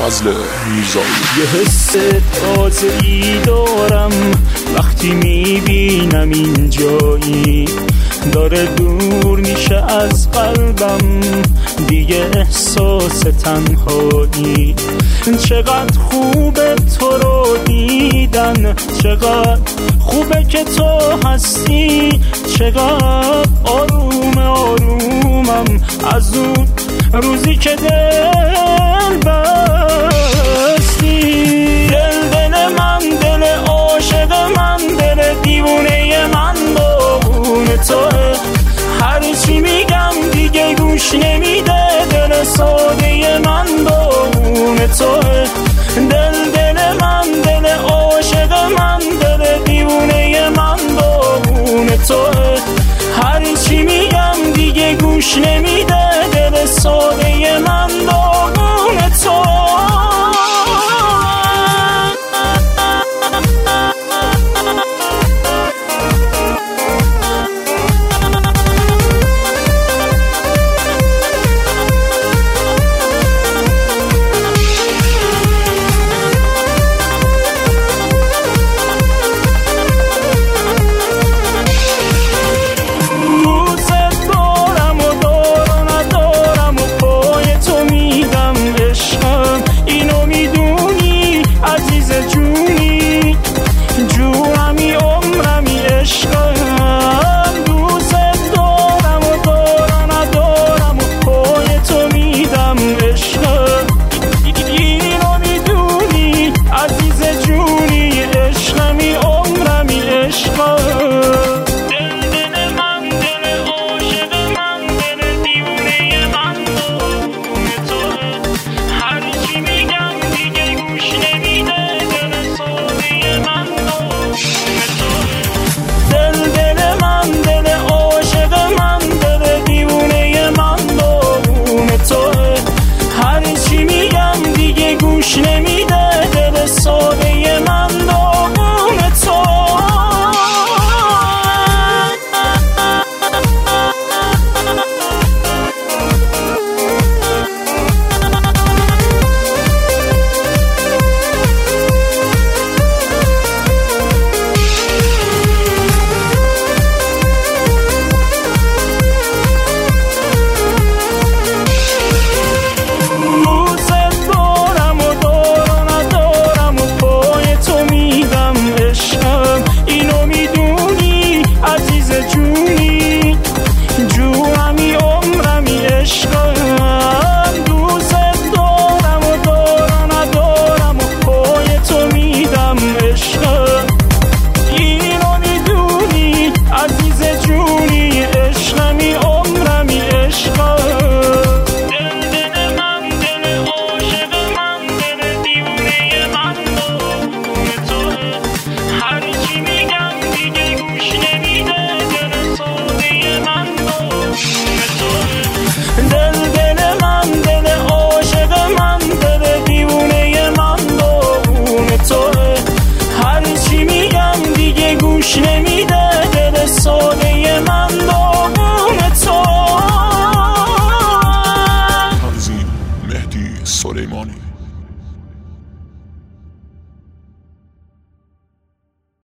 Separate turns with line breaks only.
فضل میرزایی.
یه حس تازه‌ای دارم وقتی میبینم این جایی داره دور میشه از قلبم، دیگه احساس تنهایی. چقدر خوبه تو رو دیدن، چقدر خوبه که تو هستی، چقدر آروم آرومم از اون روزی که دل بستی. دل من، دل عاشق من، دل دیوونه من با اون توه. هر چی میگم دیگه گوش نمیده، دل ساده من با اون توه. دل من، دل عاشق من، دل دیوونه من با اون توه. هر چی میگم دیگه گوش نمیده، دل ساده من با اون توه. گوش نمیده، دل ساده من داغون تو. گوش نمیده، دل ساده من داغون تو.
تنظیم مهدی سلیمانی.